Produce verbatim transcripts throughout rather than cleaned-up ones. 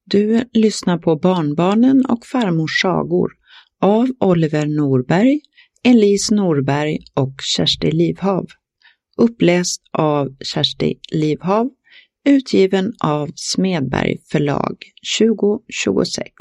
Du lyssnar på Barnbarnen och farmors sagor av Oliver Norberg, Elise Norberg och Kersti Livhav. Uppläst av Kersti Livhav, utgiven av Smedberg förlag tjugo tjugosex.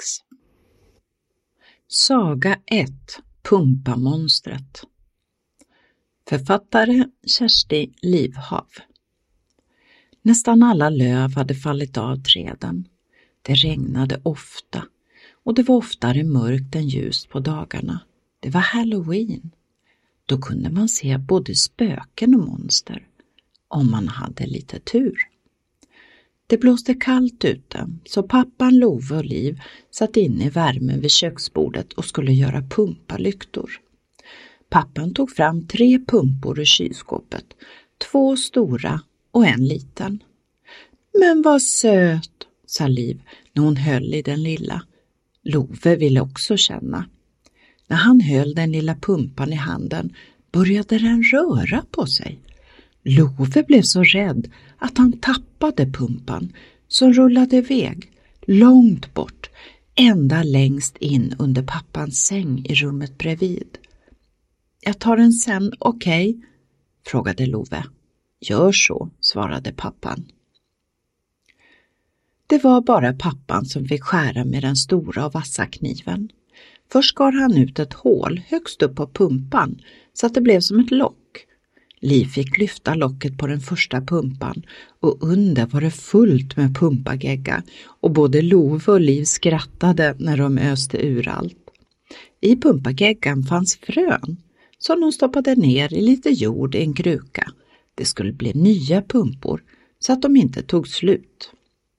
Saga ett. Pumpamonstret. Författare Kersti Livhav. Nästan alla löv hade fallit av träden. Det regnade ofta och det var oftare mörkt än ljust på dagarna. Det var Halloween. Då kunde man se både spöken och monster, om man hade lite tur. Det blåste kallt ute, så pappan Love och Liv satt inne i värmen vid köksbordet och skulle göra pumpalyktor. Pappan tog fram tre pumpor ur kylskåpet, två stora och en liten. Men vad söt, sa Liv när hon höll i den lilla. Love ville också känna. När han höll den lilla pumpan i handen började den röra på sig. Love blev så rädd att han tappade pumpan som rullade iväg, långt bort, ända längst in under pappans säng i rummet bredvid. Jag tar den sen, okej? Okay? Frågade Love. Gör så, svarade pappan. Det var bara pappan som fick skära med den stora och vassa kniven. Först skar han ut ett hål högst upp på pumpan så att det blev som ett lock. Liv fick lyfta locket på den första pumpan och under var det fullt med pumpagegga och både Love och Liv skrattade när de öste ur allt. I pumpageggan fanns frön som de stoppade ner i lite jord i en kruka. Det skulle bli nya pumpor så att de inte tog slut.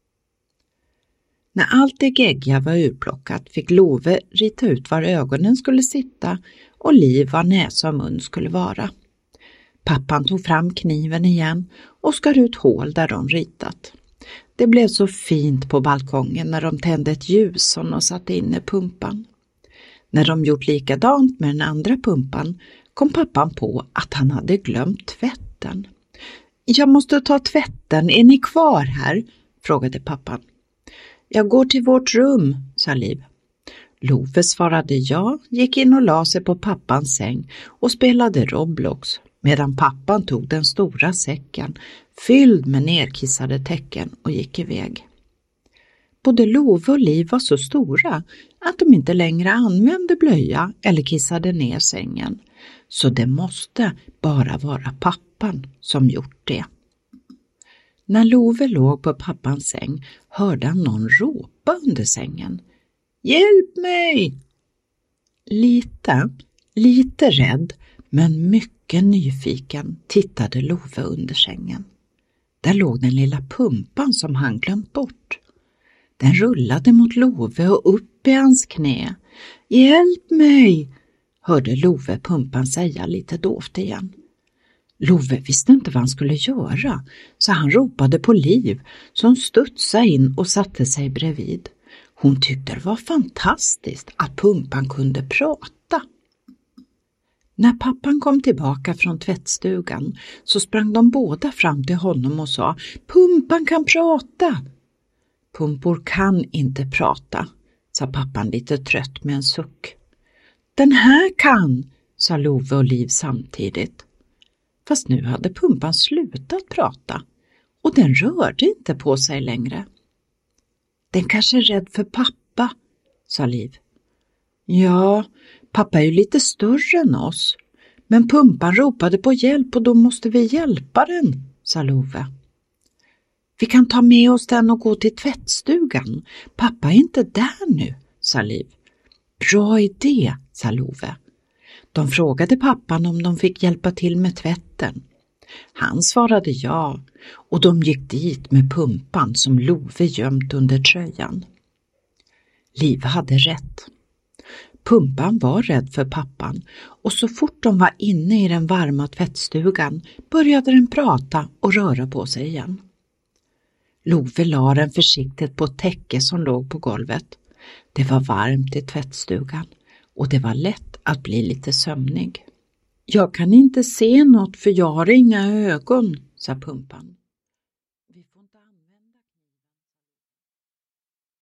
När allt det gegga var urplockat fick Love rita ut var ögonen skulle sitta och Liv var näsa och mun skulle vara. Pappan tog fram kniven igen och skar ut hål där de ritat. Det blev så fint på balkongen när de tände ett ljus som de satte in i pumpan. När de gjort likadant med den andra pumpan kom pappan på att han hade glömt tvätten. Jag måste ta tvätten, är ni kvar här? Frågade pappan. Jag går till vårt rum, sa Liv. Love svarade ja, gick in och la sig på pappans säng och spelade Roblox, medan pappan tog den stora säcken, fylld med nerkissade täcken och gick iväg. Både Love och Liv var så stora att de inte längre använde blöja eller kissade ner sängen, så det måste bara vara pappan som gjort det. När Love låg på pappans säng hörde han någon ropa under sängen. Hjälp mig! Lite, lite rädd men mycket nyfiken tittade Love under sängen. Där låg den lilla pumpan som han glömt bort. Den rullade mot Love och upp i hans knä. Hjälp mig! Hörde Love pumpan säga lite dovt igen. Love visste inte vad han skulle göra, så han ropade på Liv som studsade in och satte sig bredvid. Hon tyckte det var fantastiskt att pumpan kunde prata. När pappan kom tillbaka från tvättstugan så sprang de båda fram till honom och sa: Pumpan kan prata! Pumpor kan inte prata, sa pappan lite trött med en suck. Den här kan, sa Love och Liv samtidigt. Fast nu hade pumpan slutat prata och den rörde inte på sig längre. Den kanske är rädd för pappa, sa Liv. Ja, pappa är ju lite större än oss. Men pumpan ropade på hjälp och då måste vi hjälpa den, sa Love. Vi kan ta med oss den och gå till tvättstugan. Pappa är inte där nu, sa Liv. Bra idé, sa Love. De frågade pappan om de fick hjälpa till med tvätten. Han svarade ja och de gick dit med pumpan som Love gömt under tröjan. Liv hade rätt. Pumpan var rädd för pappan och så fort de var inne i den varma tvättstugan började den prata och röra på sig igen. Love la den försiktigt på ett täcke som låg på golvet. Det var varmt i tvättstugan och det var lätt att bli lite sömnig. Jag kan inte se något för jag har inga ögon, sa pumpan.